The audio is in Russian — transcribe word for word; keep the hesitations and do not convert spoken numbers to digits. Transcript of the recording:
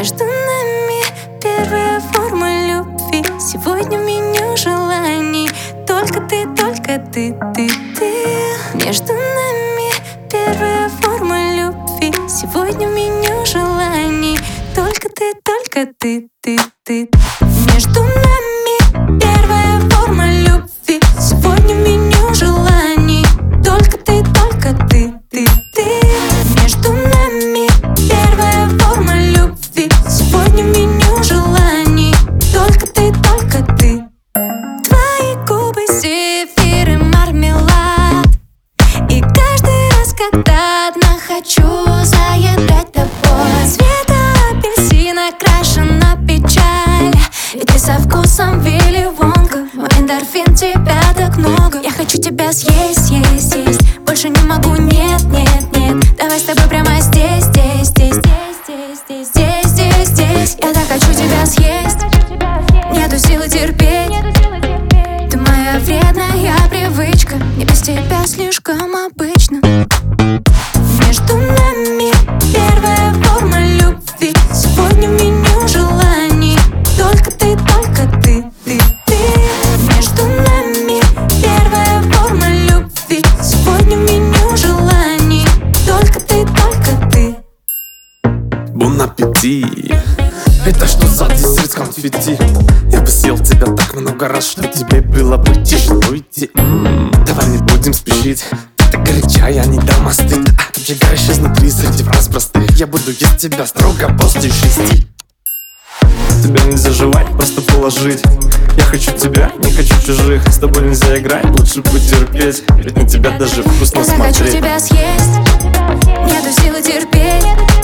Между нами первая форма любви. Сегодня в меню желаний только ты, только ты, ты, ты. Между нами первая форма любви. Сегодня в меню желаний только ты, только ты, ты, ты. Между нами первая форма любви. Сегодня в меню желаний только ты, только ты, ты, ты. Между нами первая форма любви. Сегодня в меню желаний только ты, только ты. Твои губы, зефир и мармелад. И каждый раз, когда одна хочу заедать тобой. Цвета апельсина крашена печаль. И ты со вкусом Вилли Вонка. Мой эндорфин, тебя так много. Я хочу тебя съесть, съесть, съесть. Больше не могу, нет, нет, нет. Давай с тобой прямо здесь, здесь, здесь, здесь, здесь, здесь, здесь, здесь. Я так хочу тебя съесть. Нету силы терпеть. Ты моя вредная привычка. Мне без тебя слишком обычно. Между нами первая форма любви. Сегодня в меню желаний только ты, только ты, ты, ты. Между нами первая форма любви. Сегодня в меню желаний только ты, только ты. Бон аппетит. Это что за десерт с конфетти? Я бы съел тебя так много раз, что тебе было бы тяжело идти. М-м, давай не будем спешить. Ты горячая, не дам остыть. а, Обжигаешь изнутри среди фраз простых. Я буду есть тебя строго после шести. Тебя нельзя жевать, просто положить. Я хочу тебя, не хочу чужих. С тобой нельзя играть, лучше потерпеть. Ведь на тебя даже вкусно Я смотреть. хочу тебя съесть. Нету силы терпеть.